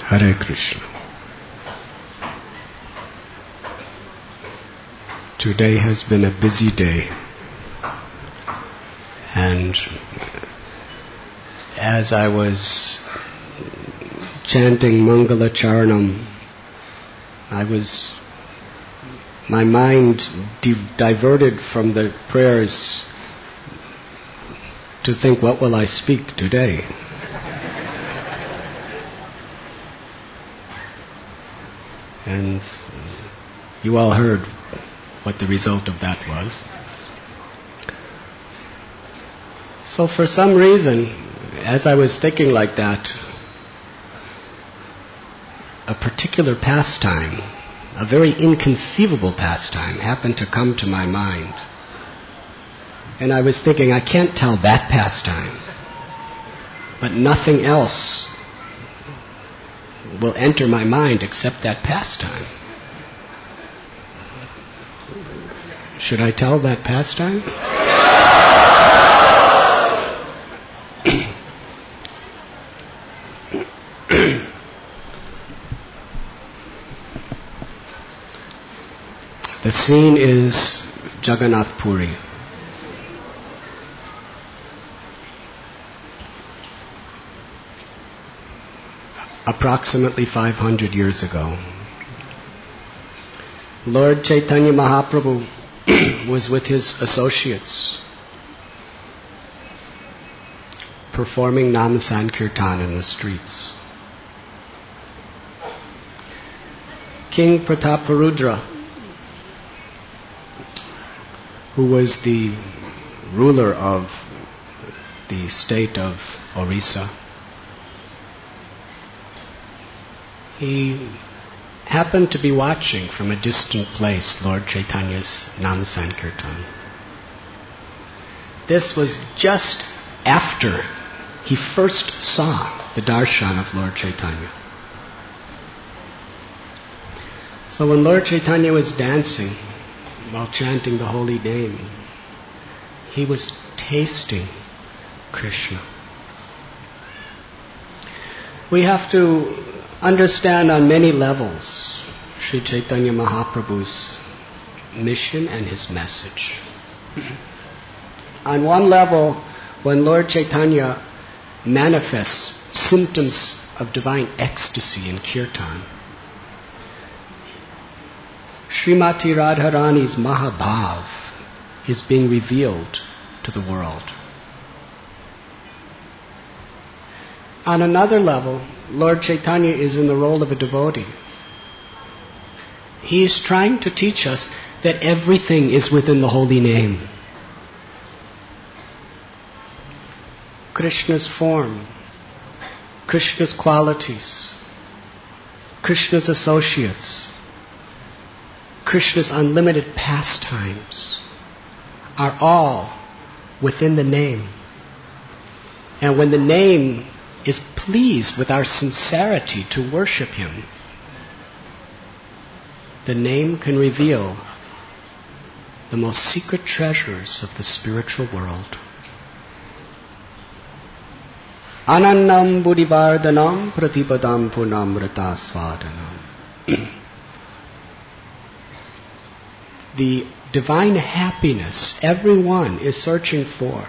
Hare Krishna. Today has been a busy day, and as I was chanting Mangala Charanam, my mind diverted from the prayers to think, what will I speak today? And you all heard what the result of that was. So for some reason, as I was thinking like that, a particular pastime, a very inconceivable pastime, happened to come to my mind. And I was thinking, I can't tell that pastime, but nothing else will enter my mind except that pastime. Should I tell that pastime? The scene is Jagannath Puri. Approximately 500 years ago, Lord Chaitanya Mahaprabhu was with his associates performing Nam Sankirtan in the streets. King Prataparudra, who was the ruler of the state of Orissa, he happened to be watching from a distant place Lord Chaitanya's Nam Sankirtan. This was just after he first saw the darshan of Lord Chaitanya. So when Lord Chaitanya was dancing while chanting the holy name, he was tasting Krishna. We have to understand on many levels Sri Chaitanya Mahaprabhu's mission and his message. On one level, when Lord Chaitanya manifests symptoms of divine ecstasy in kirtan, Srimati Radharani's Mahabhav is being revealed to the world. On another level, Lord Chaitanya is in the role of a devotee. He is trying to teach us that everything is within the holy name. Krishna's form, Krishna's qualities, Krishna's associates, Krishna's unlimited pastimes are all within the name. And when the name is pleased with our sincerity to worship Him, the name can reveal the most secret treasures of the spiritual world. Anannam buddhivardhanam pratipadam punamrita svadanam. The divine happiness everyone is searching for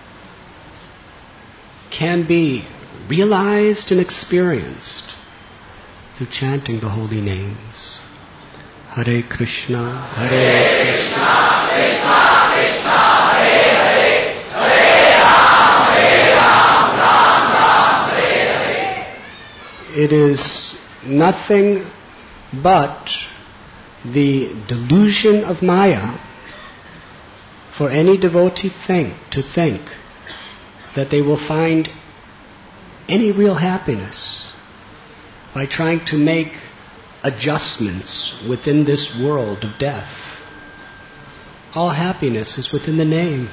can be realized and experienced through chanting the holy names. Hare Krishna, Hare Krishna, Krishna Krishna, Hare Hare, Hare Ram, Ram Ram, Hare Hare. It is nothing but the delusion of Maya for any devotee to think that they will find any real happiness by trying to make adjustments within this world of death. All happiness is within the name.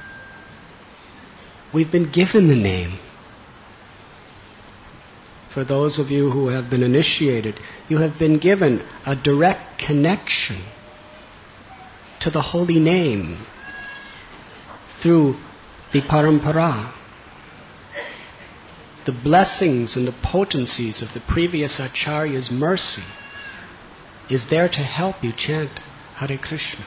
We've been given the name. For those of you who have been initiated, you have been given a direct connection to the holy name through the parampara. the blessings and the potencies of the previous Acharya's mercy is there to help you chant Hare Krishna.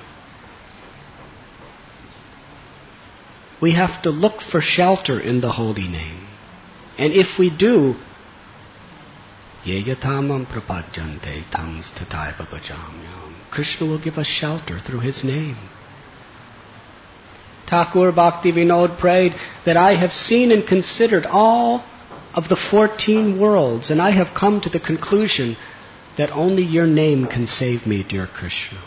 We have to look for shelter in the holy name. And if we do, Yeyatamam prapajante tam stataiva bhajamyam. Krishna will give us shelter through His name. Thakur Bhakti Vinod prayed that I have seen and considered all of the 14 worlds, and I have come to the conclusion that only your name can save me, dear Krishna.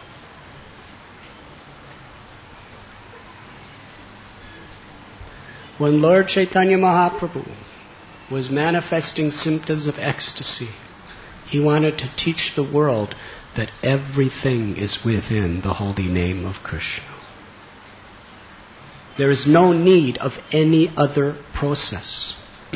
When Lord Chaitanya Mahaprabhu was manifesting symptoms of ecstasy, he wanted to teach the world that everything is within the holy name of Krishna. There is no need of any other process.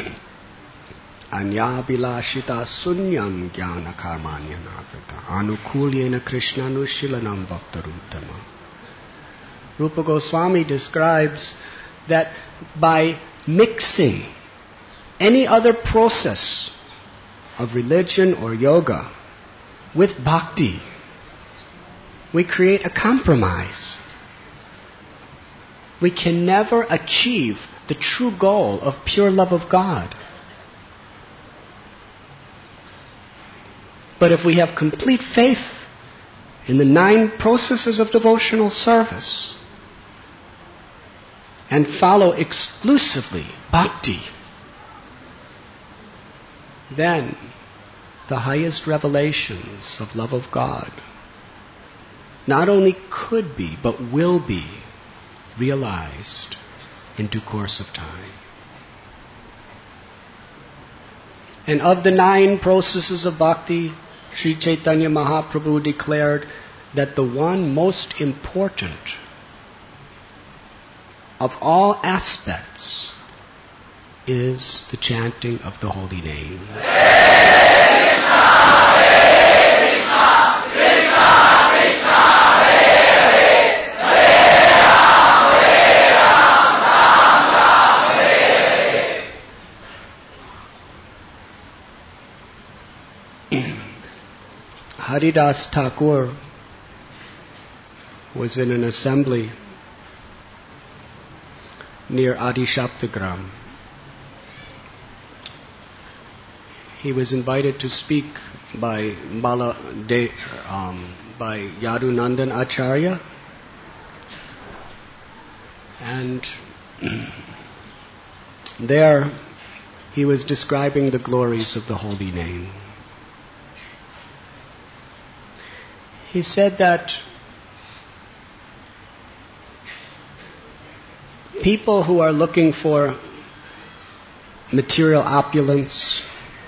Anya bilashita sunyam jnana karmanya navrita anukulyena krishnanushilanam bhaktaruttama. Rupa Goswami describes that by mixing any other process of religion or yoga with bhakti, we create a compromise. We can never achieve the true goal of pure love of God. But if we have complete faith in the 9 processes of devotional service and follow exclusively bhakti, then the highest revelations of love of God not only could be, but will be realized in due course of time. And of the 9 processes of bhakti, Sri Chaitanya Mahaprabhu declared that the one most important of all aspects is the chanting of the holy name. Haridas Thakur was in an assembly near Adishaptagram. He was invited to speak by Yadunandan Acharya, and there he was describing the glories of the holy name. He said that people who are looking for material opulence,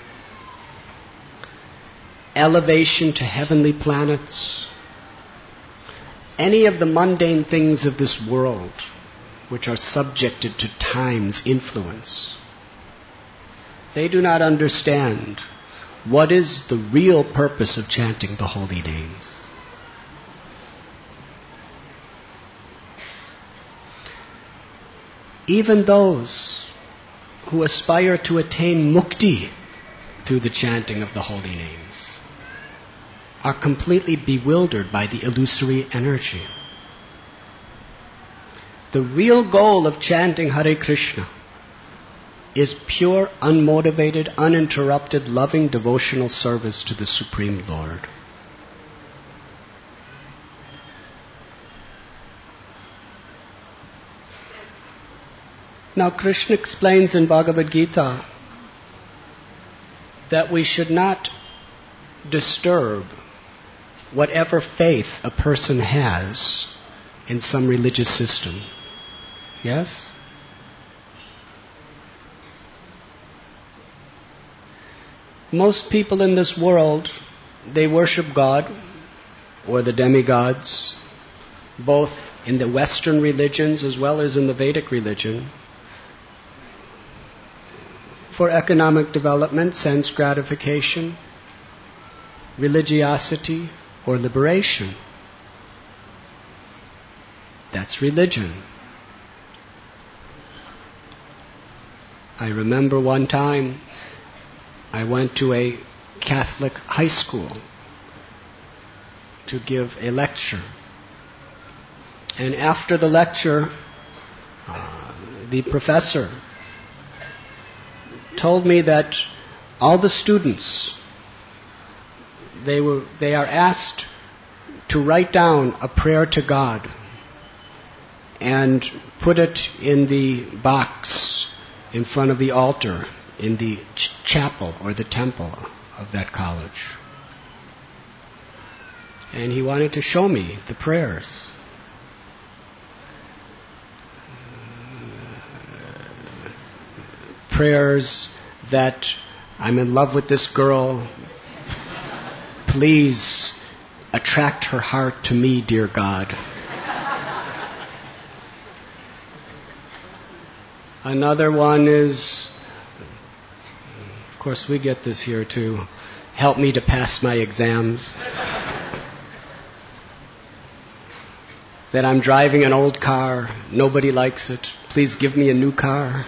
elevation to heavenly planets, any of the mundane things of this world which are subjected to time's influence, they do not understand what is the real purpose of chanting the holy names. Even those who aspire to attain mukti through the chanting of the holy names are completely bewildered by the illusory energy. The real goal of chanting Hare Krishna is pure, unmotivated, uninterrupted, loving devotional service to the Supreme Lord. Now Krishna explains in Bhagavad Gita that we should not disturb whatever faith a person has in some religious system. Yes? Most people in this world, they worship God or the demigods, both in the Western religions as well as in the Vedic religion, for economic development, sense gratification, religiosity, or liberation. That's religion. I remember one time I went to a Catholic high school to give a lecture. And after the lecture, the professor told me that all the students, they are asked to write down a prayer to God and put it in the box in front of the altar in the chapel or the temple of that college. And he wanted to show me the prayers. Prayers that I'm in love with this girl. Please attract her heart to me, dear God. Another one is, of course we get this here too, help me to pass my exams. That I'm driving an old car, nobody likes it, please give me a new car.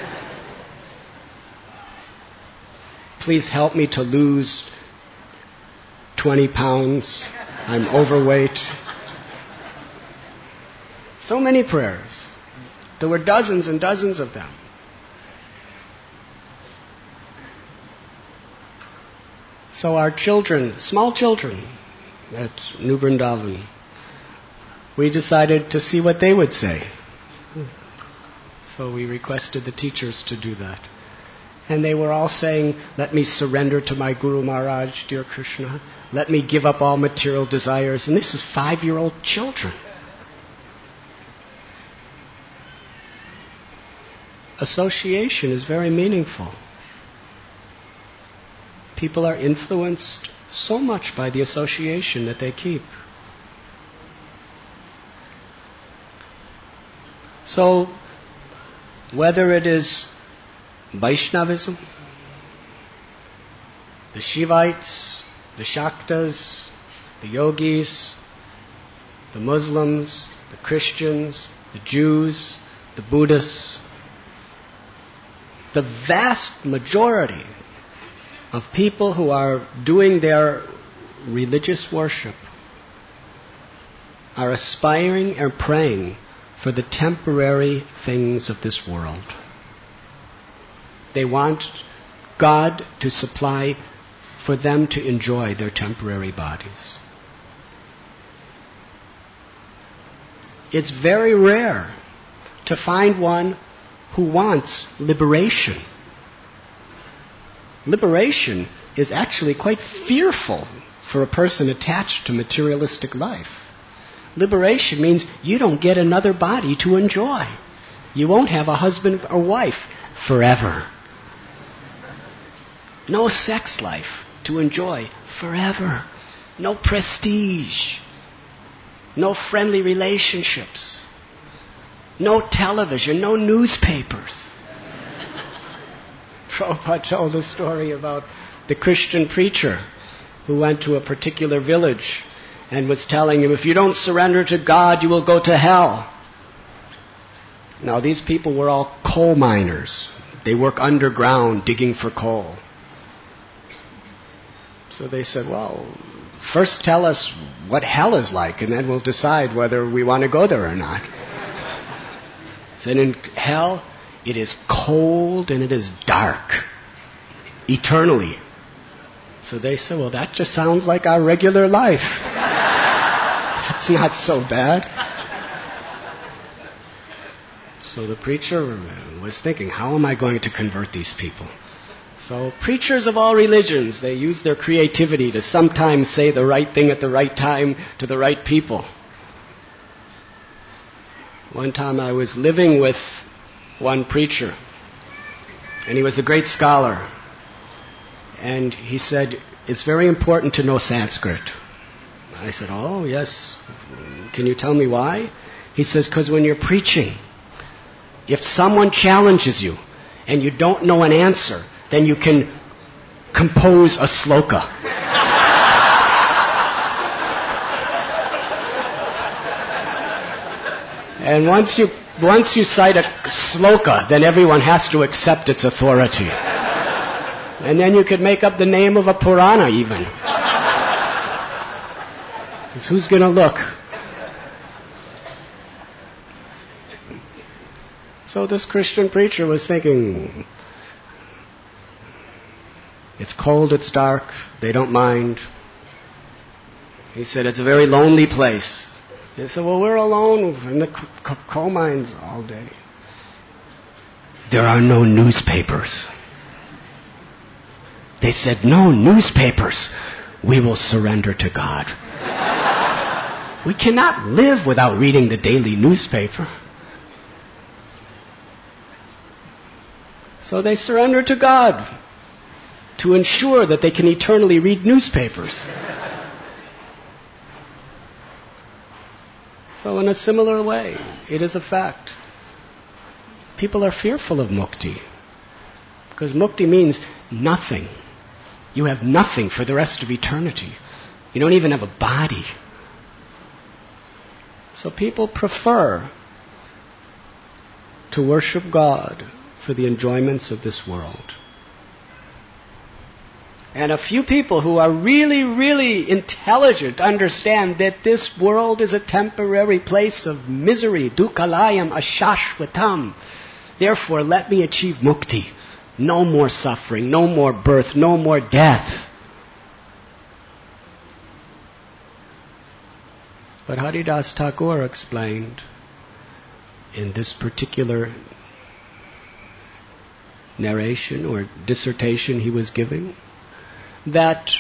Please help me to lose 20 pounds. I'm overweight. So many prayers. There were dozens and dozens of them. So our children, small children at New Vrindavan, we decided to see what they would say. So we requested the teachers to do that. And they were all saying, let me surrender to my Guru Maharaj, dear Krishna. Let me give up all material desires. And this is 5-year-old children. Association is very meaningful. People are influenced so much by the association that they keep. So, whether it is Vaishnavism, the Shivites, the Shaktas, the Yogis, the Muslims, the Christians, the Jews, the Buddhists, the vast majority of people who are doing their religious worship are aspiring and praying for the temporary things of this world. They want God to supply for them to enjoy their temporary bodies. It's very rare to find one who wants liberation. Liberation is actually quite fearful for a person attached to materialistic life. Liberation means you don't get another body to enjoy. You won't have a husband or wife forever. No sex life to enjoy forever. No prestige. No friendly relationships. No television. No newspapers. Prabhupada told a story about the Christian preacher who went to a particular village and was telling him, if you don't surrender to God, you will go to hell. Now, these people were all coal miners. They work underground digging for coal. So they said, well, first tell us what hell is like, and then we'll decide whether we want to go there or not. Said, in hell, it is cold and it is dark, eternally. So they said, well, that just sounds like our regular life. That's not so bad. So the preacher was thinking, how am I going to convert these people? So preachers of all religions, they use their creativity to sometimes say the right thing at the right time to the right people. One time I was living with one preacher, and he was a great scholar. And he said, it's very important to know Sanskrit. I said, oh, yes. Can you tell me why? He says, because when you're preaching, if someone challenges you and you don't know an answer, then you can compose a sloka. And once Once you cite a sloka, then everyone has to accept its authority. And then you could make up the name of a Purana even. Because who's going to look? So this Christian preacher was thinking, it's cold, it's dark, they don't mind. He said, it's a very lonely place. They said, well, we're alone in the coal mines all day. There are no newspapers. They said, no newspapers. We will surrender to God. We cannot live without reading the daily newspaper. So they surrender to God to ensure that they can eternally read newspapers. So in a similar way, it is a fact. People are fearful of mukti. Because mukti means nothing. You have nothing for the rest of eternity. You don't even have a body. So people prefer to worship God for the enjoyments of this world. And a few people who are really, really intelligent understand that this world is a temporary place of misery. Dukkalayam ashashvatam. Therefore, let me achieve mukti. No more suffering, no more birth, no more death. But Haridas Thakur explained in this particular narration or dissertation he was giving that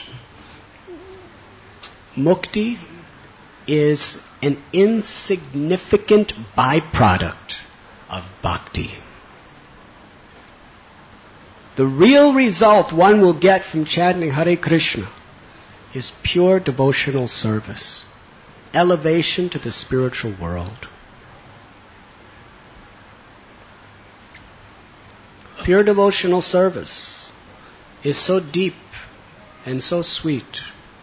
mukti is an insignificant byproduct of bhakti. The real result one will get from chanting Hare Krishna is pure devotional service, elevation to the spiritual world. Pure devotional service is so deep and so sweet.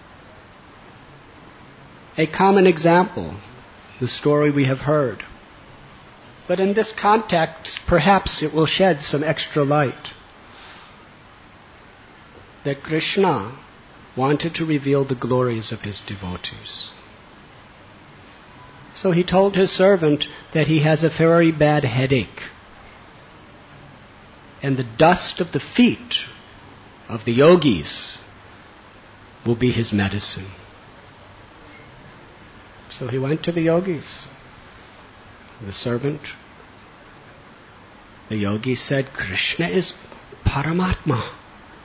A common example, the story we have heard. But in this context, perhaps it will shed some extra light. That Krishna wanted to reveal the glories of his devotees. So he told his servant that he has a very bad headache. And the dust of the feet of the yogis will be his medicine. So he went to the yogis. The servant, the yogi said, Krishna is Paramatma.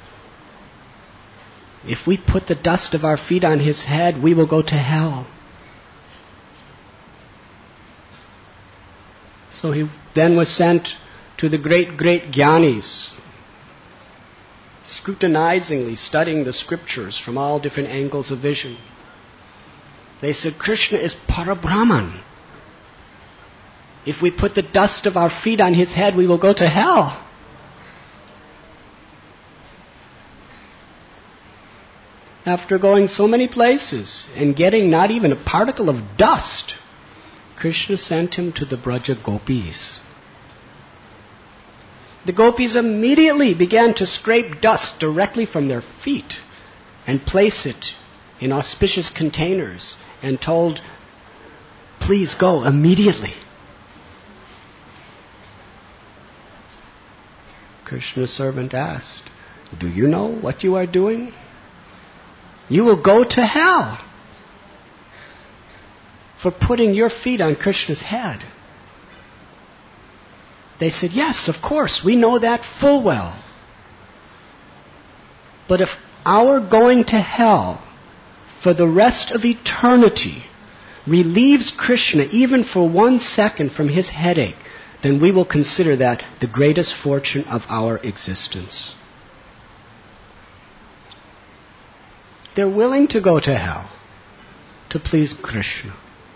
If we put the dust of our feet on his head, we will go to hell. So he then was sent to the great Jnanis, scrutinizingly studying the scriptures from all different angles of vision. They said, Krishna is Parabrahman. If we put the dust of our feet on his head, we will go to hell. After going so many places and getting not even a particle of dust, Krishna sent him to the Braja Gopis. The gopis immediately began to scrape dust directly from their feet and place it in auspicious containers and told, please go immediately. Krishna's servant asked, do you know what you are doing? You will go to hell for putting your feet on Krishna's head. They said, yes, of course, we know that full well. But if our going to hell for the rest of eternity relieves Krishna even for 1 second from his headache, then we will consider that the greatest fortune of our existence. They're willing to go to hell to please Krishna.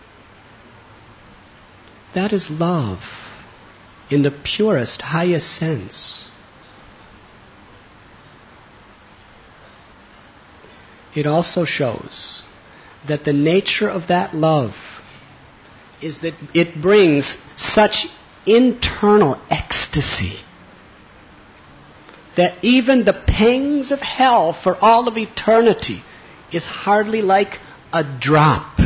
That is love in the purest, highest sense. It also shows that the nature of that love is that it brings such internal ecstasy that even the pangs of hell for all of eternity is hardly like a drop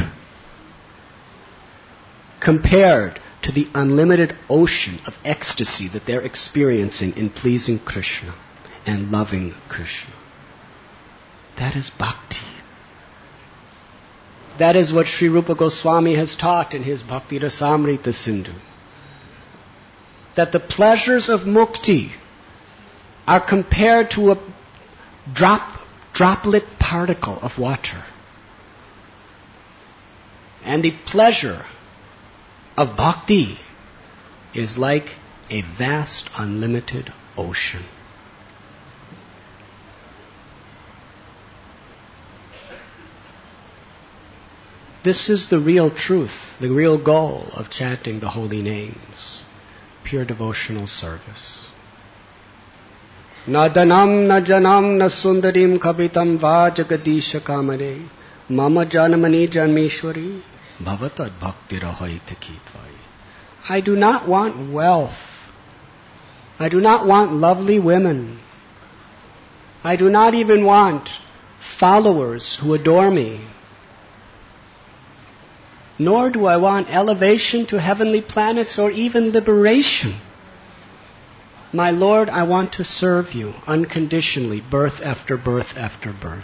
compared to the unlimited ocean of ecstasy that they're experiencing in pleasing Krishna and loving Krishna. That is bhakti. That is what Sri Rupa Goswami has taught in his Bhakti Rasamrita Sindhu. That the pleasures of mukti are compared to a droplet particle of water. And the pleasure of bhakti is like a vast, unlimited ocean. This is the real truth, the real goal of chanting the holy names. Pure devotional service. Na danam, na janam, na sundarim kavitam va jagadisha kamare mama janamani janmeshwari bhavatad bhaktirahayita kitvai. I do not want wealth. I do not want lovely women. I do not even want followers who adore me. Nor do I want elevation to heavenly planets or even liberation. My Lord, I want to serve you unconditionally, birth after birth after birth.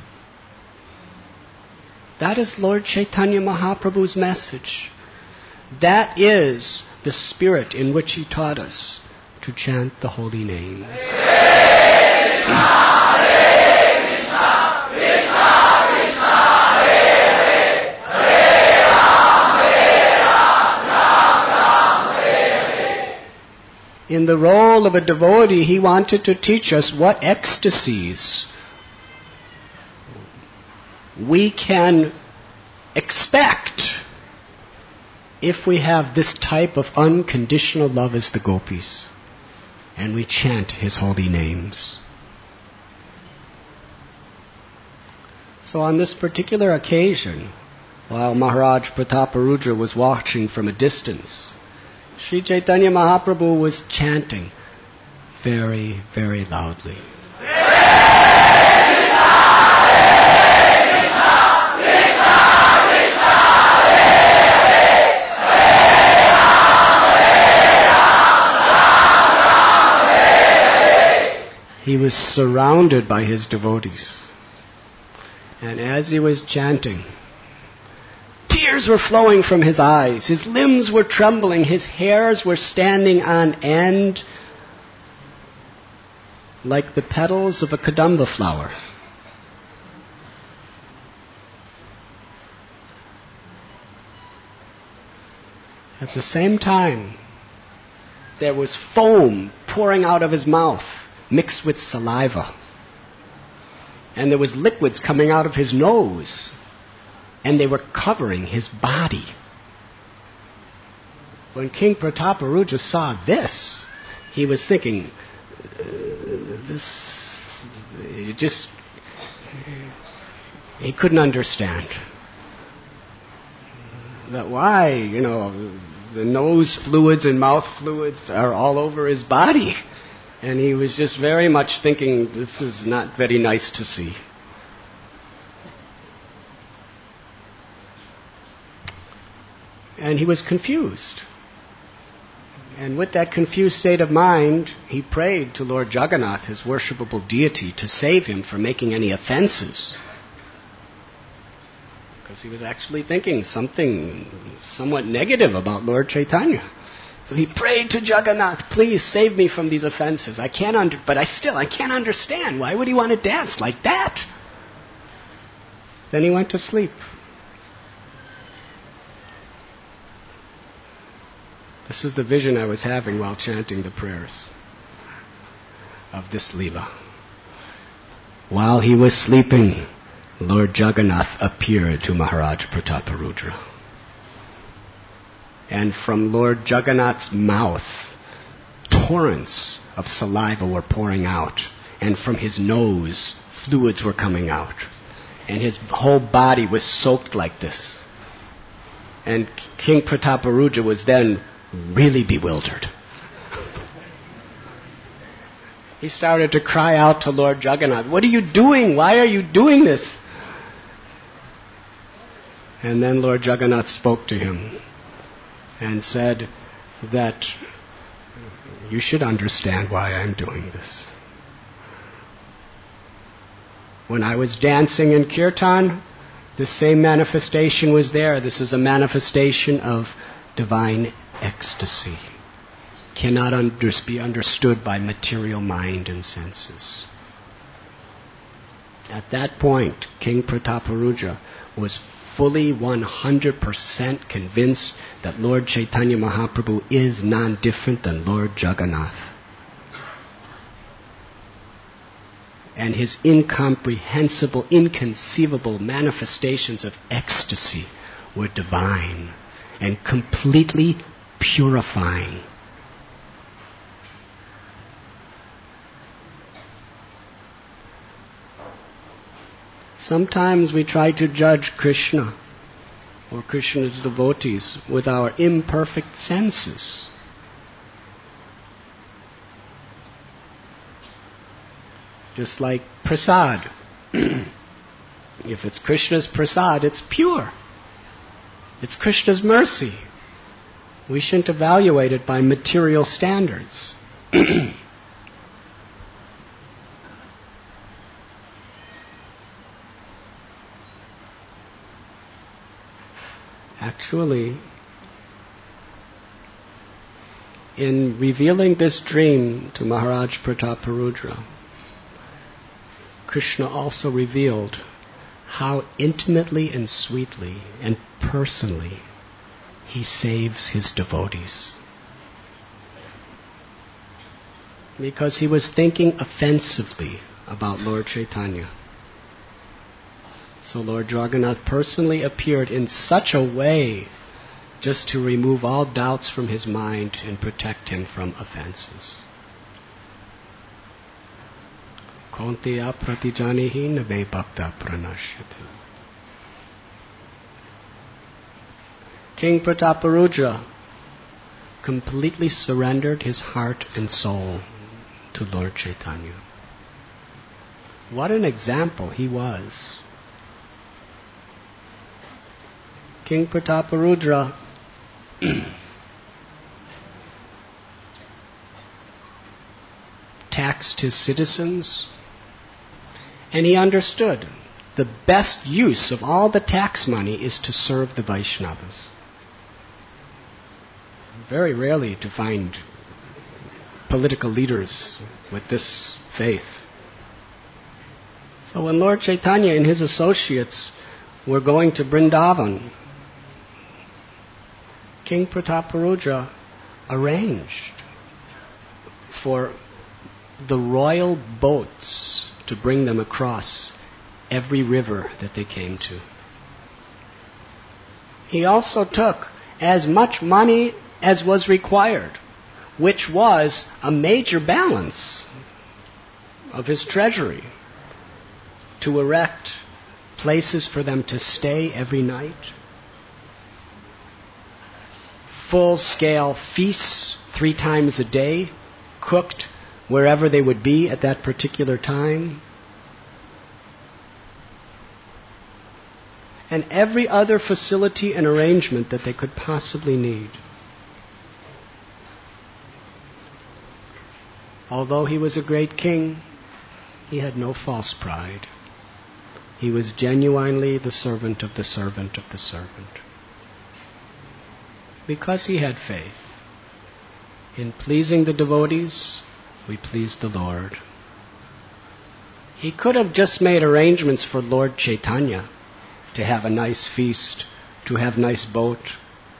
That is Lord Chaitanya Mahaprabhu's message. That is the spirit in which he taught us to chant the holy names. In the role of a devotee, he wanted to teach us what ecstasies we can expect if we have this type of unconditional love as the gopis and we chant his holy names. So on this particular occasion, while Maharaj Prataparudra was watching from a distance, Sri Chaitanya Mahaprabhu was chanting very, very loudly. He was surrounded by his devotees. And as he was chanting, tears were flowing from his eyes. His limbs were trembling. His hairs were standing on end like the petals of a kadamba flower. At the same time, there was foam pouring out of his mouth, mixed with saliva. And there was liquids coming out of his nose. And they were covering his body. When King Prataparudra saw this, he was thinking, he couldn't understand. That why, the nose fluids and mouth fluids are all over his body. And he was just very much thinking, this is not very nice to see. And he was confused. And with that confused state of mind, he prayed to Lord Jagannath, his worshipable deity, to save him from making any offenses. Because he was actually thinking something somewhat negative about Lord Chaitanya. So he prayed to Jagannath, please save me from these offenses. I can't understand. Why would he want to dance like that? Then he went to sleep. This is the vision I was having while chanting the prayers of this Leela. While he was sleeping, Lord Jagannath appeared to Maharaj Prataparudra. And from Lord Jagannath's mouth, torrents of saliva were pouring out. And from his nose, fluids were coming out. And his whole body was soaked like this. And King Prataparudra was then really bewildered. He started to cry out to Lord Jagannath, "What are you doing? Why are you doing this?" And then Lord Jagannath spoke to him and said that you should understand why I'm doing this. When I was dancing in Kirtan, the same manifestation was there. This is a manifestation of divine ecstasy. Cannot be understood by material mind and senses. At that point, King Prataparudra was fully 100% convinced that Lord Chaitanya Mahaprabhu is none different than Lord Jagannath. And his incomprehensible, inconceivable manifestations of ecstasy were divine and completely purifying. Sometimes we try to judge Krishna or Krishna's devotees with our imperfect senses. Just like prasad. If it's Krishna's prasad, it's pure. It's Krishna's mercy. We shouldn't evaluate it by material standards. Actually, in revealing this dream to Maharaj Prataparudra, Krishna also revealed how intimately and sweetly and personally he saves his devotees. Because he was thinking offensively about Lord Chaitanya. So Lord Jagannath personally appeared in such a way just to remove all doubts from his mind and protect him from offenses. Kaunteya pratijanihi na me bhakta pranashyati. King Prataparudra completely surrendered his heart and soul to Lord Chaitanya. What an example he was. King Prataparudra taxed his citizens, and he understood the best use of all the tax money is to serve the Vaishnavas. Very rarely to find political leaders with this faith. So when Lord Chaitanya and his associates were going to Vrindavan, King Prataparudra arranged for the royal boats to bring them across every river that they came to. He also took as much money as was required, which was a major balance of his treasury, to erect places for them to stay every night, full-scale feasts 3 times a day, cooked wherever they would be at that particular time, and every other facility and arrangement that they could possibly need. Although he was a great king, he had no false pride. He was genuinely the servant of the servant of the servant. Because he had faith. In pleasing the devotees, we please the Lord. He could have just made arrangements for Lord Chaitanya to have a nice feast, to have nice boat.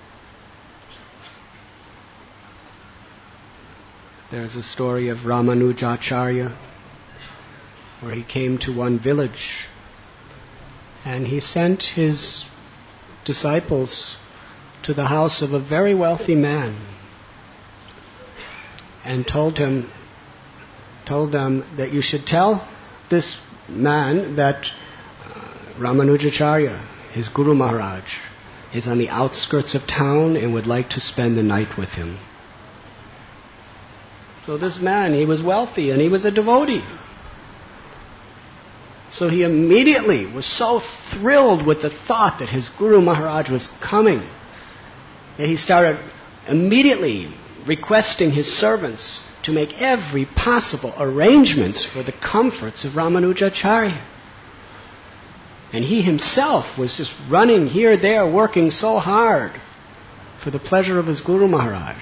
There's a story of Ramanujacharya where he came to one village and he sent his disciples to the house of a very wealthy man and told them that you should tell this man that Ramanujacharya, his Guru Maharaj, is on the outskirts of town and would like to spend the night with him. So this man, he was wealthy and he was a devotee. So he immediately was so thrilled with the thought that his Guru Maharaj was coming that he started immediately requesting his servants to make every possible arrangements for the comforts of Ramanujacharya. And he himself was just running here, there, working so hard for the pleasure of his Guru Maharaj.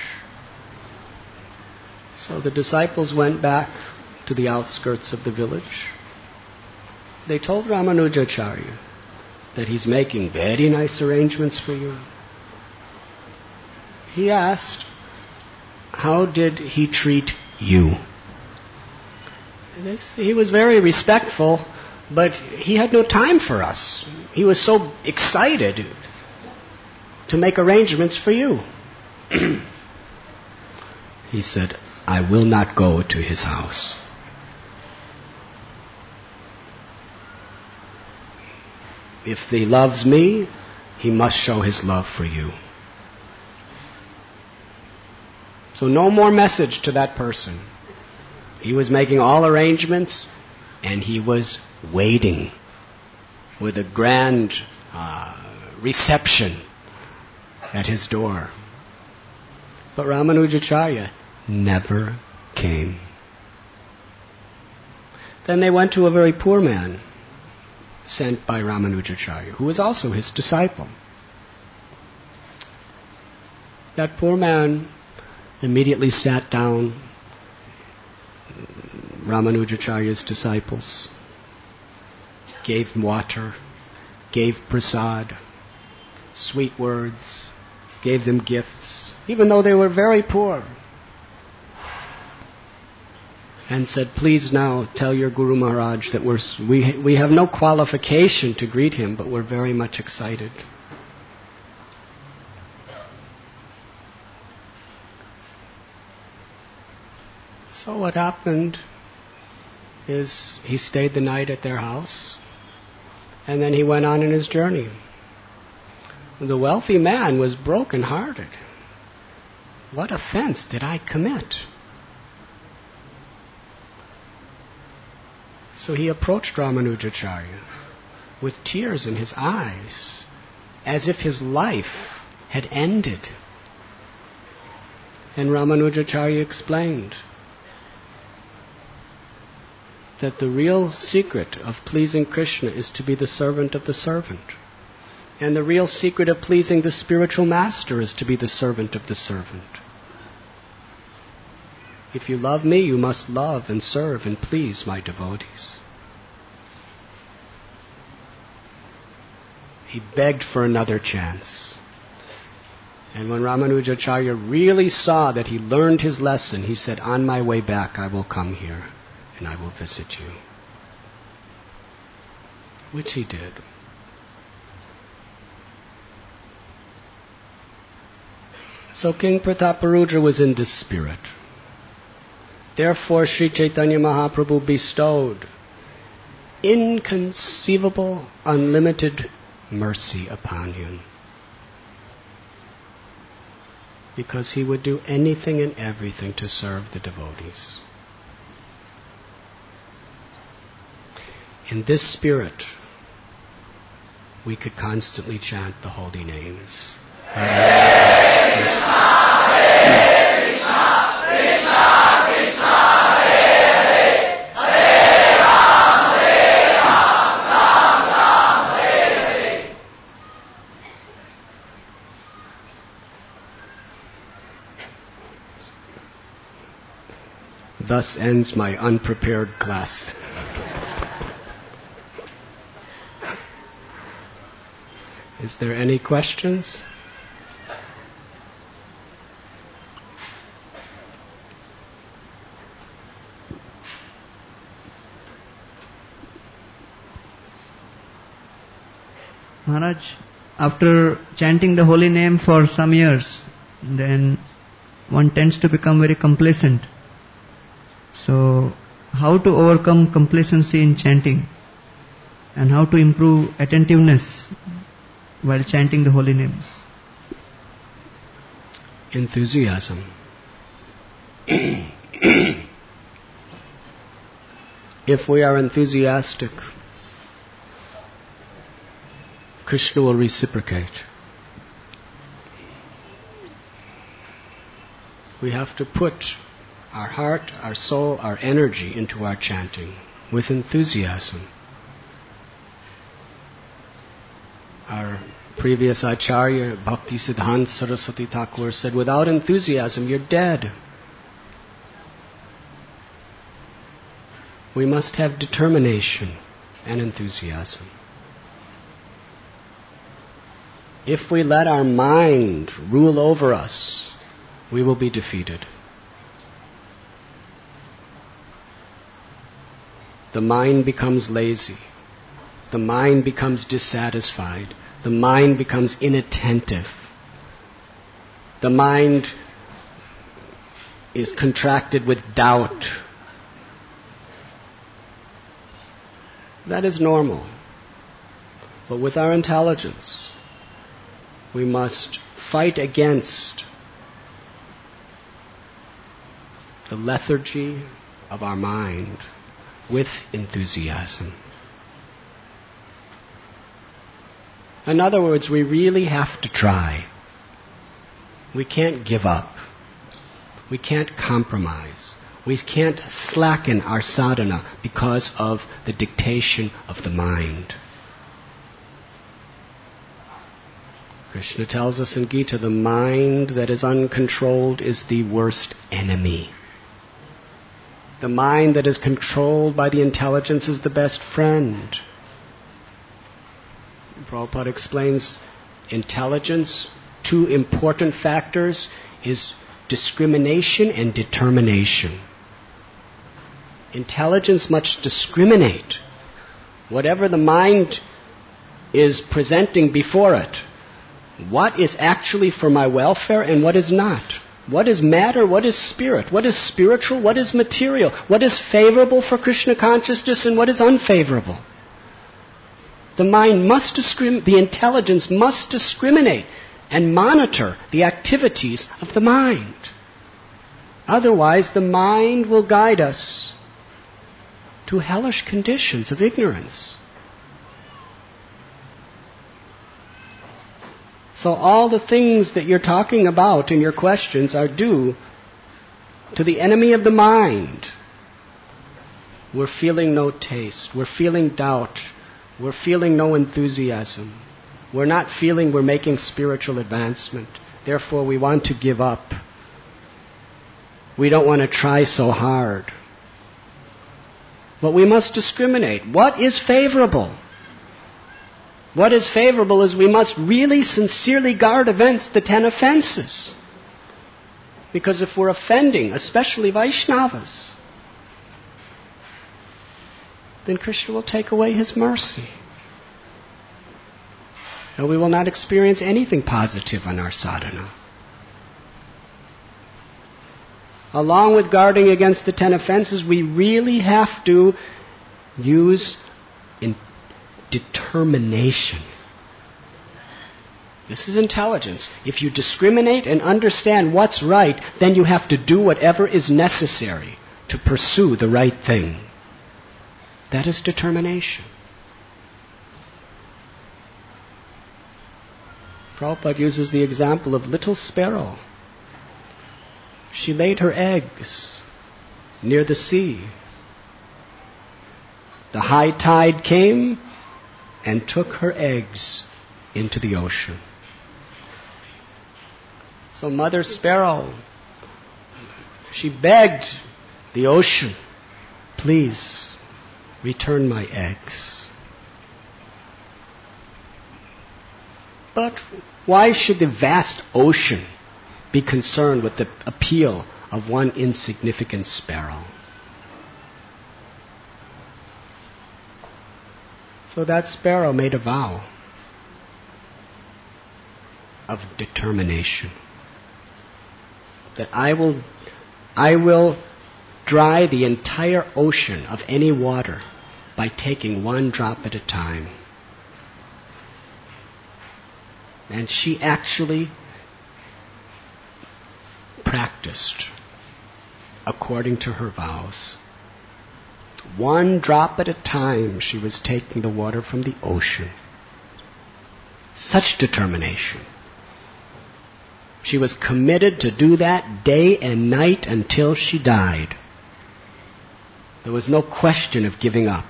So the disciples went back to the outskirts of the village. They told Ramanujacharya that he's making very nice arrangements for you. He asked, how did he treat you? He was very respectful, but he had no time for us. He was so excited to make arrangements for you. He said, I will not go to his house. If he loves me, he must show his love for you. So no more message to that person. He was making all arrangements and he was waiting with a grand reception at his door. But Ramanujacharya never came. Then they went to a very poor man sent by Ramanujacharya, who was also his disciple. That poor man immediately sat down, Ramanujacharya's disciples, gave water, gave prasad, sweet words, gave them gifts, even though they were very poor, and said, please now tell your Guru Maharaj that we have no qualification to greet him, but we're very much excited. So what happened is he stayed the night at their house, and then he went on in his journey. The wealthy man was broken-hearted. What offense did I commit? So he approached Ramanujacharya with tears in his eyes, as if his life had ended. And Ramanujacharya explained that the real secret of pleasing Krishna is to be the servant of the servant. And the real secret of pleasing the spiritual master is to be the servant of the servant. If you love me, you must love and serve and please my devotees. He begged for another chance. And when Ramanujacharya really saw that he learned his lesson, he said, on my way back I will come here and I will visit you. Which he did. So King Prataparudra was in this spirit. Therefore Sri Chaitanya Mahaprabhu bestowed inconceivable, unlimited mercy upon him. Because he would do anything and everything to serve the devotees. In this spirit, we could constantly chant the holy names. Hare Krishna, Hare Krishna, Krishna Krishna, Hare Hare, Hare Ram, Ram Ram, Hare Hare. Thus ends my unprepared class. Is there any questions? Maharaj, after chanting the holy name for some years, then one tends to become very complacent. So, how to overcome complacency in chanting? And how to improve attentiveness while chanting the holy names? Enthusiasm. If we are enthusiastic, Krishna will reciprocate. We have to put our heart, our soul, our energy into our chanting with enthusiasm. Our previous Acharya, Bhaktisiddhanta Saraswati Thakur, said, without enthusiasm, you're dead. We must have determination and enthusiasm. If we let our mind rule over us, we will be defeated. The mind becomes lazy. The mind becomes dissatisfied. The mind becomes inattentive. The mind is contracted with doubt. That is normal. But with our intelligence, we must fight against the lethargy of our mind with enthusiasm. In other words, we really have to try. We can't give up. We can't compromise. We can't slacken our sadhana because of the dictation of the mind. Krishna tells us in Gita, the mind that is uncontrolled is the worst enemy. The mind that is controlled by the intelligence is the best friend. Prabhupada explains intelligence, two important factors is discrimination and determination. Intelligence must discriminate whatever the mind is presenting before it. What is actually for my welfare and what is not? What is matter? What is spirit? What is spiritual? What is material? What is favorable for Krishna consciousness and what is unfavorable? The mind must the intelligence must discriminate and monitor the activities of the mind. Otherwise, the mind will guide us to hellish conditions of ignorance. So all the things that you're talking about in your questions are due to the enemy of the mind. We're feeling no taste. We're feeling doubt. We're feeling no enthusiasm. We're not feeling we're making spiritual advancement. Therefore, we want to give up. We don't want to try so hard. But we must discriminate. What is favorable? What is favorable is we must really sincerely guard against the 10 offenses. Because if we're offending, especially Vaishnavas, then Krishna will take away his mercy. And we will not experience anything positive on our sadhana. Along with guarding against the 10 offenses, we really have to use determination. This is intelligence. If you discriminate and understand what's right, then you have to do whatever is necessary to pursue the right thing. That is determination. Prabhupada uses the example of little sparrow. She laid her eggs near the sea. The high tide came and took her eggs into the ocean. So Mother Sparrow, she begged the ocean, please return my eggs. But why should the vast ocean be concerned with the appeal of one insignificant sparrow? So that sparrow made a vow of determination that I will dry the entire ocean of any water by taking one drop at a time. And she actually practiced according to her vows. 1 drop at a time, she was taking the water from the ocean. Such determination. She was committed to do that day and night until she died. There was no question of giving up.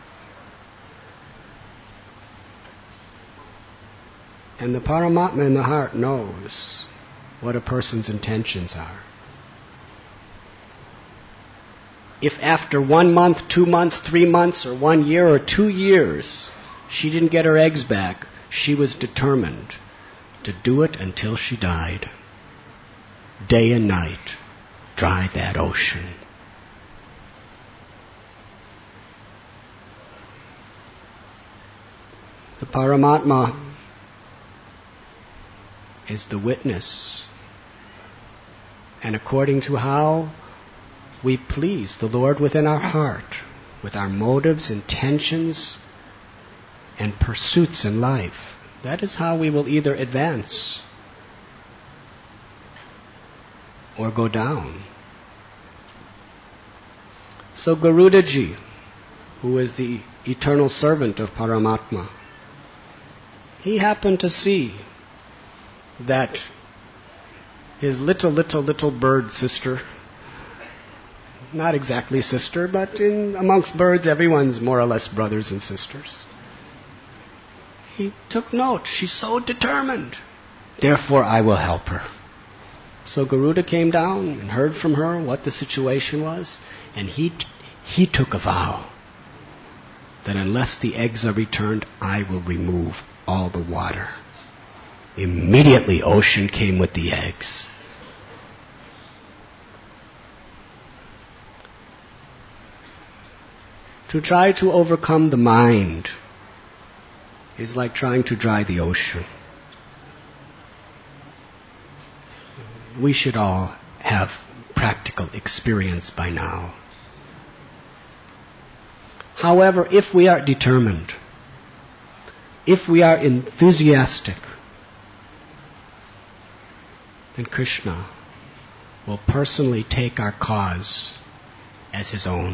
And the Paramatma in the heart knows what a person's intentions are. If after 1 month, 2 months, 3 months, or 1 year, or 2 years, she didn't get her eggs back, she was determined to do it until she died. Day and night, dry that ocean. The Paramatma is the witness. And according to how we please the Lord within our heart, with our motives, intentions, and pursuits in life, that is how we will either advance or go down. So Garudaji, who is the eternal servant of Paramatma, he happened to see that his little bird sister, not exactly sister, but amongst birds everyone's more or less brothers and sisters. He took note. She's so determined. Therefore I will help her. So Garuda came down and heard from her what the situation was, and he took a vow that unless the eggs are returned, I will remove all the water. Immediately ocean came with the eggs. To try to overcome the mind is like trying to dry the ocean. We should all have practical experience by now. However, if we are determined, if we are enthusiastic, then Krishna will personally take our cause as his own.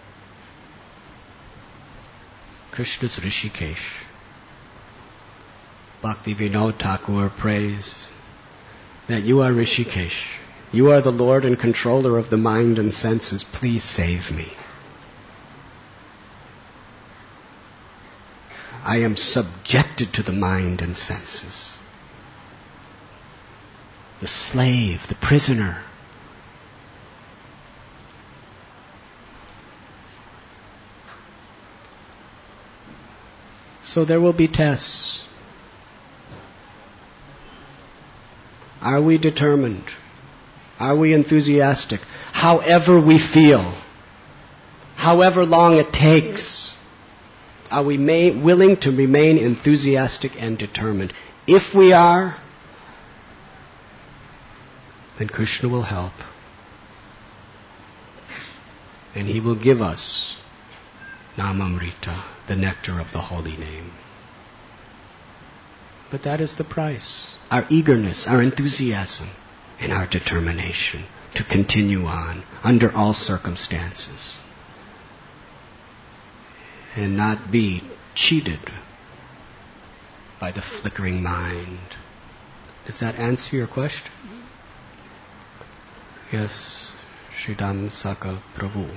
Krishna's Rishikesh. Bhakti Vinod Thakur prays that you are Rishikesh. You are the Lord and controller of the mind and senses. Please save me. I am subjected to the mind and senses. The slave, the prisoner. So there will be tests. Are we determined? Are we enthusiastic? However we feel, however long it takes, are we willing to remain enthusiastic and determined? If we are, then Krishna will help. And he will give us Namamrita, the nectar of the holy name. But that is the price. Our eagerness, our enthusiasm, and our determination to continue on under all circumstances. And not be cheated by the flickering mind. Does that answer your question? Yes, Sridham Saka Prabhu.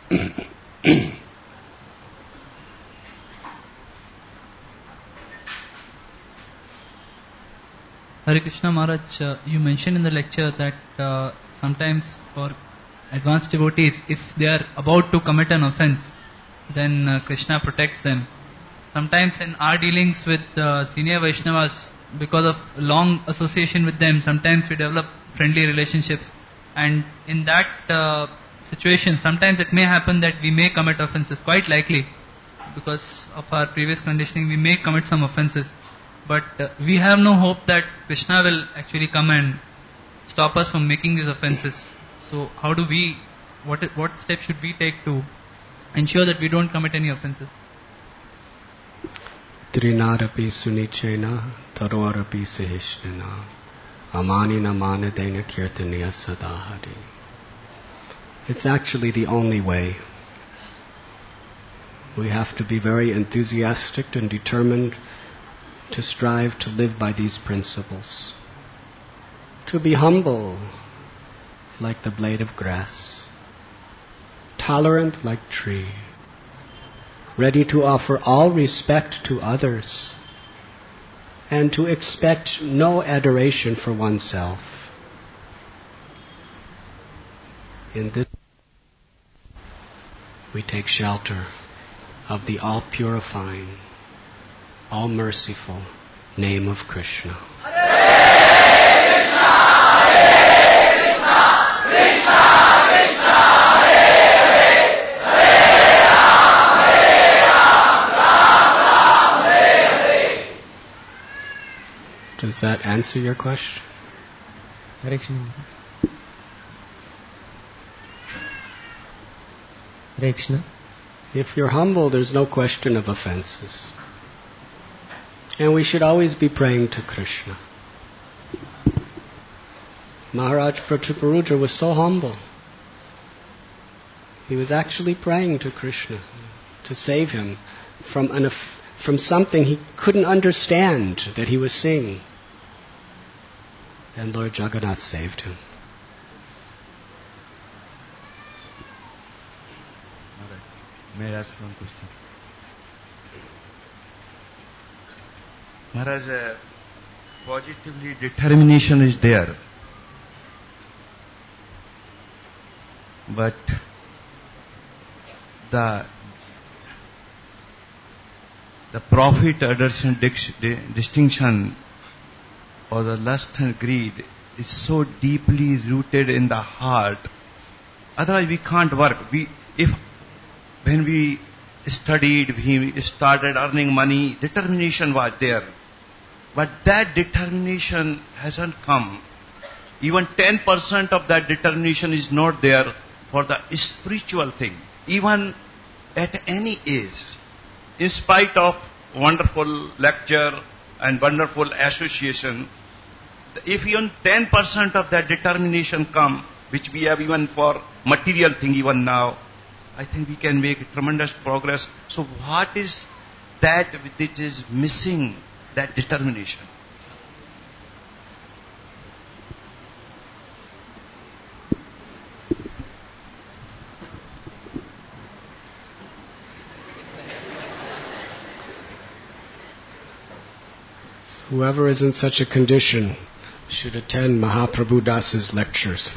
Hare Krishna Maharaj, you mentioned in the lecture that sometimes for advanced devotees, if they are about to commit an offense, then Krishna protects them. Sometimes in our dealings with senior Vaishnavas, because of long association with them, sometimes we develop friendly relationships. And in that situation, sometimes it may happen that we may commit offenses, quite likely, because of our previous conditioning, we may commit some offenses. But we have no hope that Krishna will actually come and stop us from making these offenses. So how do we, what steps should we take to ensure that we don't commit any offenses? Trinarapi sunichena tarorapi seheshnena amanina manadena kirtaniya sadahari. It's actually the only way. We have to be very enthusiastic and determined to strive to live by these principles. To be humble like the blade of grass, tolerant like tree, ready to offer all respect to others, and to expect no adoration for oneself. In this, we take shelter of the all-purifying, all-merciful name of Krishna. Hare Krishna, Hare Krishna, Krishna Krishna, Hare Hare, Hare Ram, Ram Ram, Hare Hare. Does that answer your question? Hare Krishna. Hare Krishna. If you're humble, there's no question of offenses. And we should always be praying to Krishna. Maharaj Prataparudra was so humble. He was actually praying to Krishna to save him from something he couldn't understand that he was seeing. And Lord Jagannath saved him. May I ask one question? Maharaj, positively determination is there. But the profit, addition, distinction, or the lust and greed is so deeply rooted in the heart. Otherwise we can't work. When we studied, we started earning money, determination was there. But that determination hasn't come. Even 10% of that determination is not there for the spiritual thing. Even at any age, in spite of wonderful lecture and wonderful association, if even 10% of that determination come, which we have even for material thing even now, I think we can make tremendous progress. So what is that which is missing, that determination? Whoever is in such a condition should attend Mahaprabhu Das's lectures.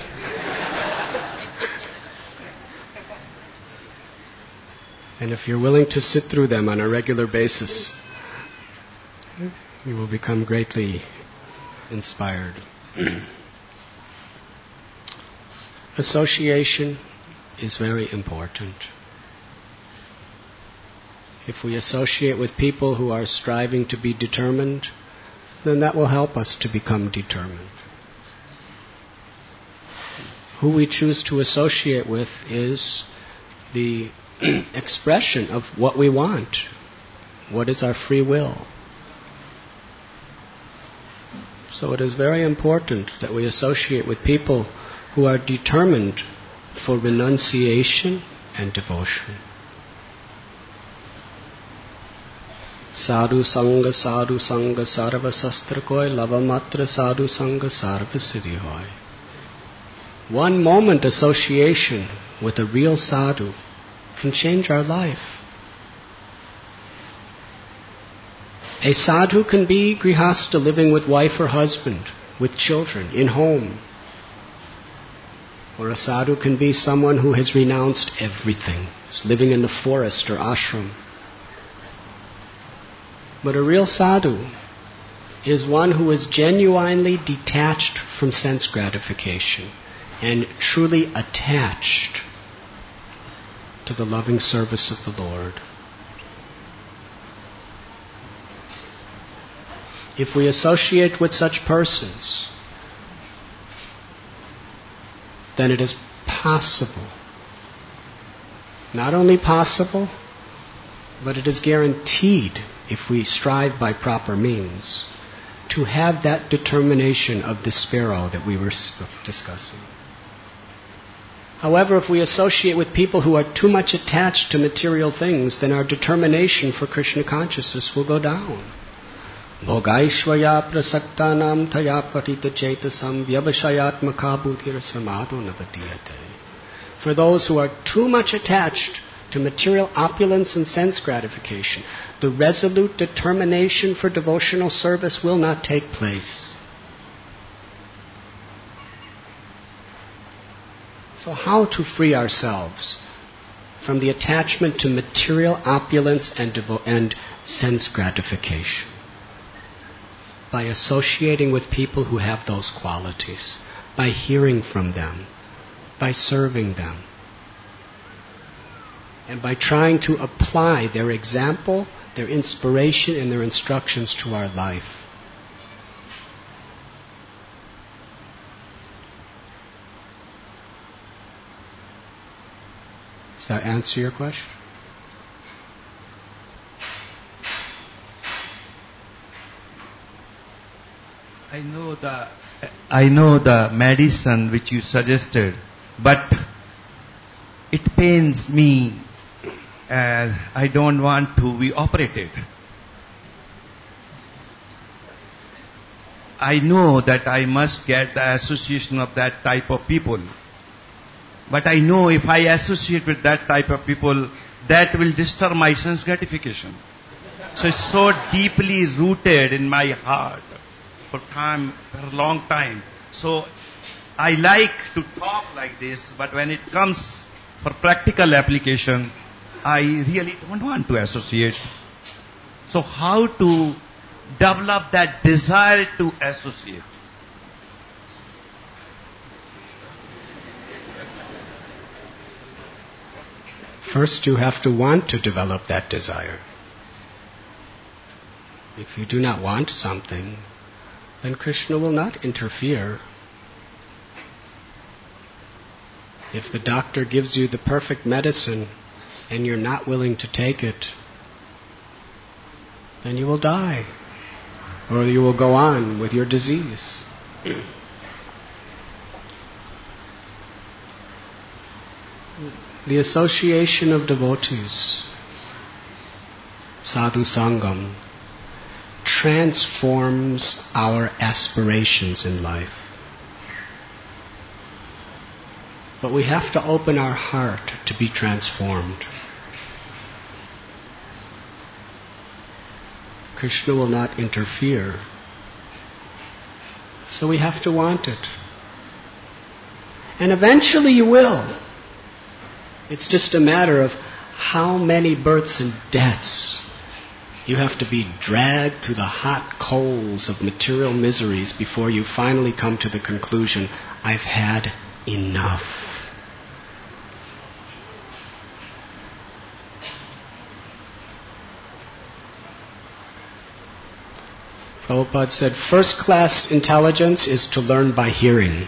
And if you're willing to sit through them on a regular basis, you will become greatly inspired. Association is very important. If we associate with people who are striving to be determined, then that will help us to become determined. Who we choose to associate with is the expression of what we want. What is our free will? So it is very important that we associate with people who are determined for renunciation and devotion. Sadhu Sangha Sarva Sastra Koi Lavamatra Sadhu Sangha Sarva Siddhi Hoy. One moment association with a real sadhu can change our life. A sadhu can be grihastha, living with wife or husband, with children, in home. Or a sadhu can be someone who has renounced everything, is living in the forest or ashram. But a real sadhu is one who is genuinely detached from sense gratification and truly attached to the loving service of the Lord. If we associate with such persons, then it is possible, not only possible, but it is guaranteed, if we strive by proper means, to have that determination of the sparrow that we were discussing. However, if we associate with people who are too much attached to material things, then our determination for Krishna consciousness will go down. Bhogaishvaya prasaktanam thaya parita chetasam vyabhashayatmaka buddhir samado navadiyate. For those who are too much attached to material opulence and sense gratification, the resolute determination for devotional service will not take place. So how to free ourselves from the attachment to material opulence and sense gratification? By associating with people who have those qualities, by hearing from them, by serving them, and by trying to apply their example, their inspiration, and their instructions to our life. Does that answer your question? I know the medicine which you suggested, but it pains me. I don't want to be operated. I know that I must get the association of that type of people. But I know if I associate with that type of people, that will disturb my sense gratification. So it's so deeply rooted in my heart for a long time. So I like to talk like this, but when it comes for practical application, I really don't want to associate. So how to develop that desire to associate? First, you have to want to develop that desire. If you do not want something, then Krishna will not interfere. If the doctor gives you the perfect medicine and you're not willing to take it, then you will die, or you will go on with your disease. The association of devotees, sadhu sangam, transforms our aspirations in life. But we have to open our heart to be transformed. Krishna will not interfere. So we have to want it. And eventually you will. It's just a matter of how many births and deaths you have to be dragged through the hot coals of material miseries before you finally come to the conclusion, I've had enough. Prabhupada said, first-class intelligence is to learn by hearing.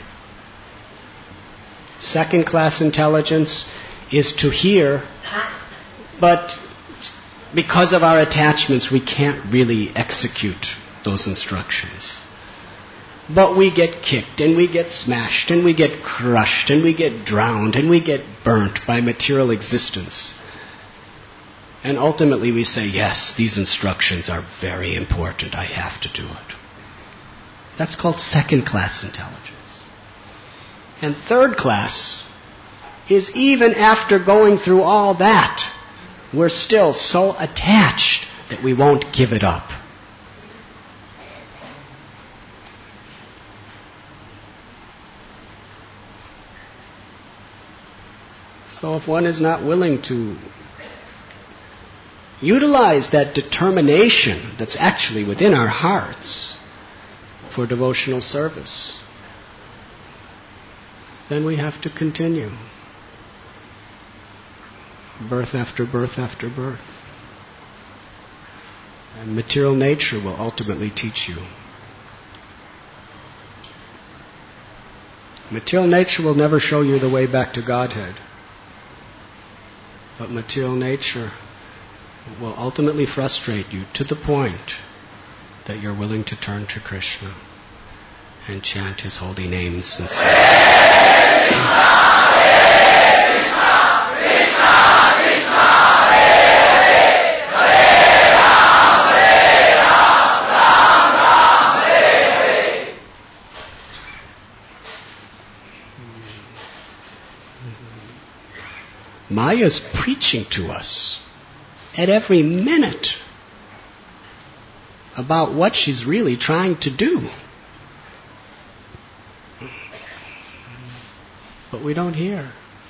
Second-class intelligence is to hear, but because of our attachments, we can't really execute those instructions. But we get kicked, and we get smashed, and we get crushed, and we get drowned, and we get burnt by material existence. And ultimately we say, yes, these instructions are very important. I have to do it. That's called second-class intelligence. And third class is even after going through all that, we're still so attached that we won't give it up. So if one is not willing to utilize that determination that's actually within our hearts for devotional service, then we have to continue. Birth after birth after birth. And material nature will ultimately teach you. Material nature will never show you the way back to Godhead. But material nature will ultimately frustrate you to the point that you're willing to turn to Krishna and chant His holy names sincerely. Maya's preaching to us at every minute about what she's really trying to do. But we don't hear.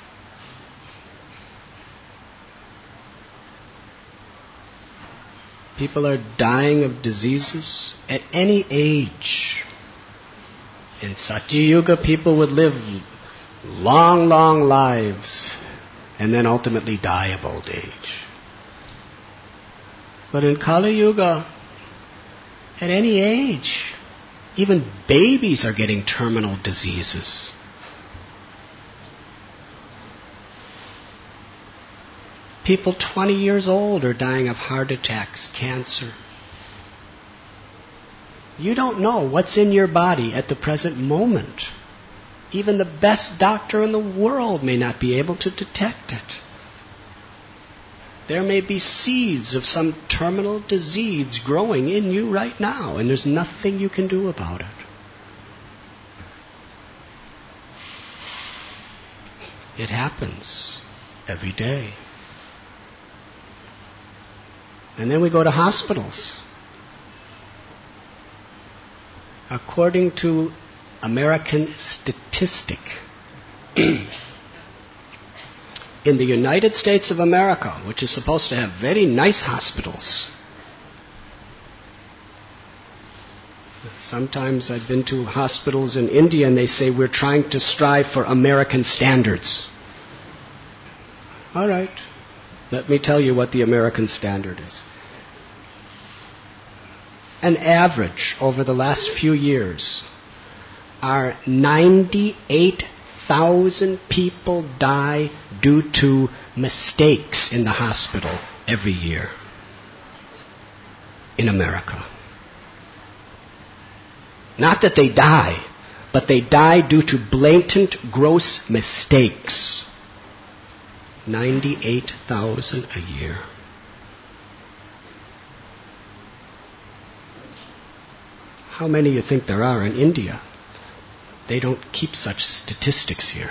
People are dying of diseases at any age. In Satya Yuga, people would live long, long lives and then ultimately die of old age. But in Kali Yuga, at any age, even babies are getting terminal diseases. People 20 years old are dying of heart attacks, cancer. You don't know what's in your body at the present moment. Even the best doctor in the world may not be able to detect it. There may be seeds of some terminal disease growing in you right now, and there's nothing you can do about it. It happens every day. And then we go to hospitals. According to American statistic, in the United States of America, which is supposed to have very nice hospitals, sometimes I've been to hospitals in India and they say we're trying to strive for American standards. All right. Let me tell you what the American standard is. An average over the last few years are 98,000 people die due to mistakes in the hospital every year in America. Not that they die, but they die due to blatant, gross mistakes. 98,000 a year. How many you think there are in India? They don't keep such statistics here.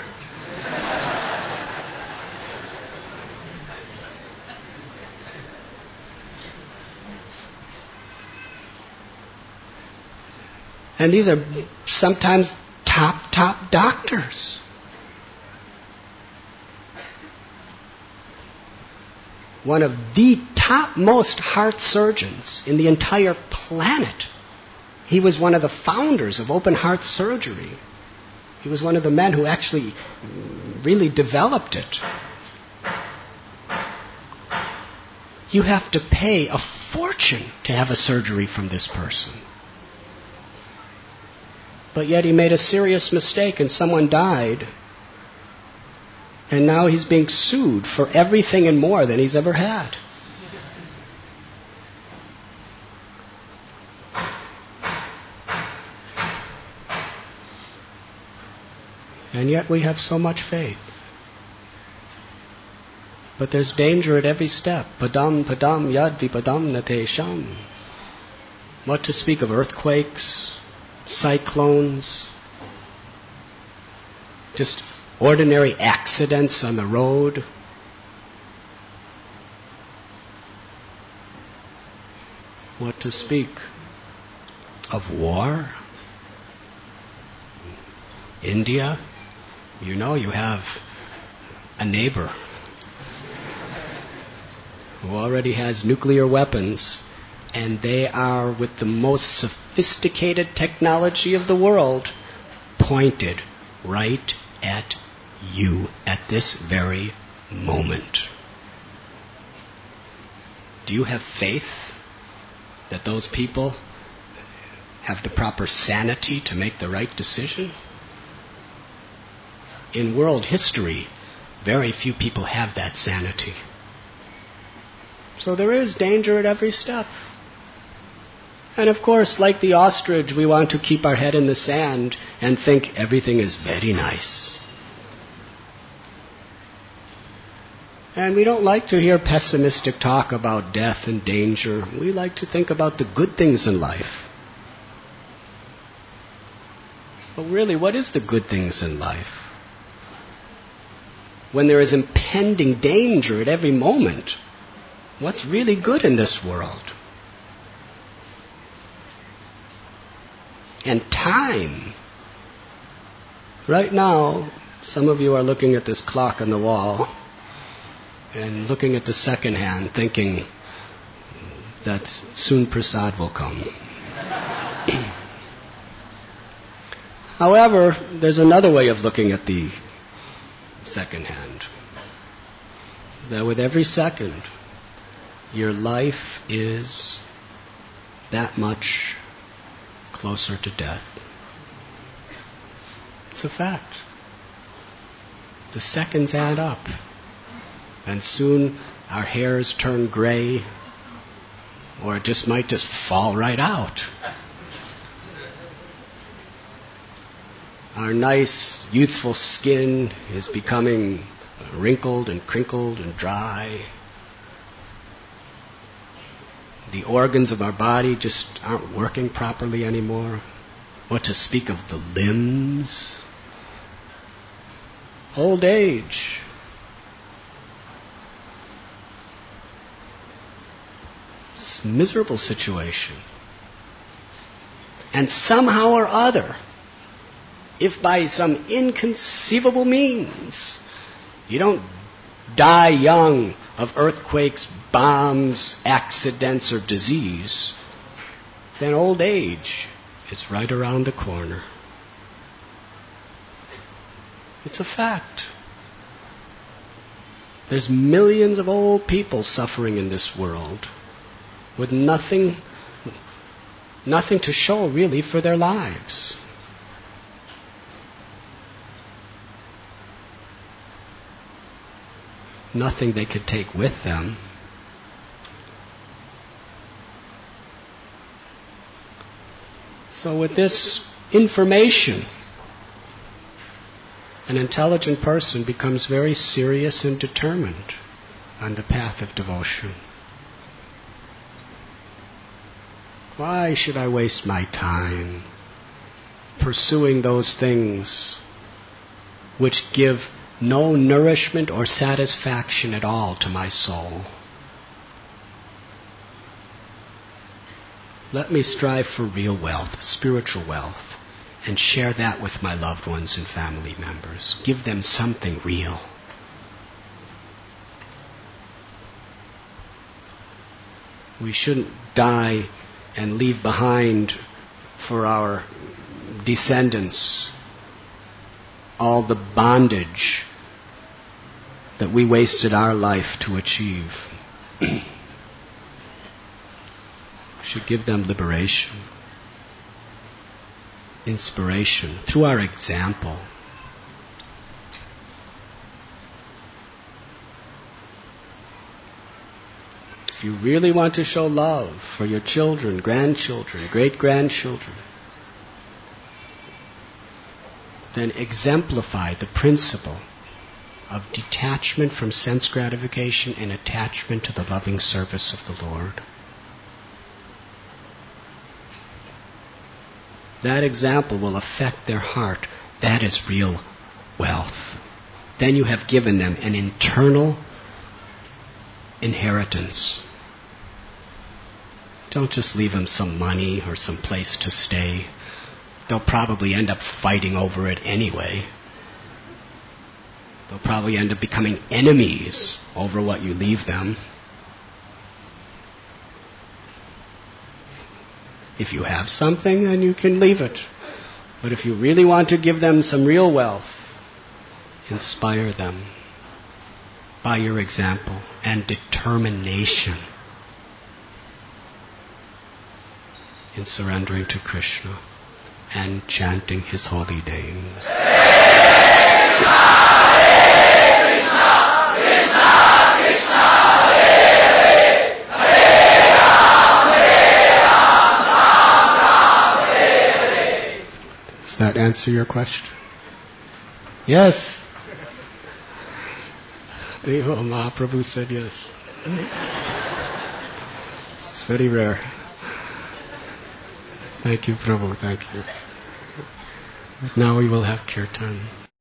And these are sometimes top doctors. One of the topmost heart surgeons in the entire planet. He was one of the founders of open heart surgery. He was one of the men who actually really developed it. You have to pay a fortune to have a surgery from this person. But yet he made a serious mistake and someone died. And now he's being sued for everything and more than he's ever had. And yet we have so much faith. But there's danger at every step. Padam yad vipadam natesham. What to speak of earthquakes, cyclones, just ordinary accidents on the road. What to speak of war? India, you know you have a neighbor who already has nuclear weapons, and they are, with the most sophisticated technology of the world, pointed right at you at this very moment. Do you have faith that those people have the proper sanity to make the right decision? In world history, very few people have that sanity. So there is danger at every step. And of course, like the ostrich, we want to keep our head in the sand and think everything is very nice. And we don't like to hear pessimistic talk about death and danger. We like to think about the good things in life. But really, what is the good things in life? when there is impending danger at every moment, what's really good in this world? And time. Right now, some of you are looking at this clock on the wall and looking at the second hand, thinking that soon prasad will come. However, there's another way of looking at the second hand. That with every second, your life is that much closer to death. It's a fact. The seconds add up. And soon our hairs turn gray, or it might just fall right out. Our nice, youthful skin is becoming wrinkled and crinkled and dry. The organs of our body just aren't working properly anymore. What to speak of the limbs? Old age. It's a miserable situation. And somehow or other, if by some inconceivable means you don't die young of earthquakes, bombs, accidents, or disease, then old age is right around the corner. It's a fact. There's millions of old people suffering in this world with nothing to show really for their lives. Nothing they could take with them. So with this information, an intelligent person becomes very serious and determined on the path of devotion. Why should I waste my time pursuing those things which give no nourishment or satisfaction at all to my soul? Let me strive for real wealth, spiritual wealth, and share that with my loved ones and family members. Give them something real. We shouldn't die and leave behind for our descendants all the bondage that we wasted our life to achieve. We should give them liberation, inspiration, through our example. If you really want to show love for your children, grandchildren, great-grandchildren, then exemplify the principle of detachment from sense gratification and attachment to the loving service of the Lord. That example will affect their heart. That is real wealth. Then you have given them an internal inheritance. Don't just leave them some money or some place to stay. They'll probably end up fighting over it anyway. They'll probably end up becoming enemies over what you leave them. If you have something, then you can leave it. But if you really want to give them some real wealth, inspire them by your example and determination in surrendering to Krishna and chanting His holy names. Does that answer your question? Yes. Mahaprabhu said yes. It's very rare. Thank you, Prabhu. Thank you. Now we will have kirtan.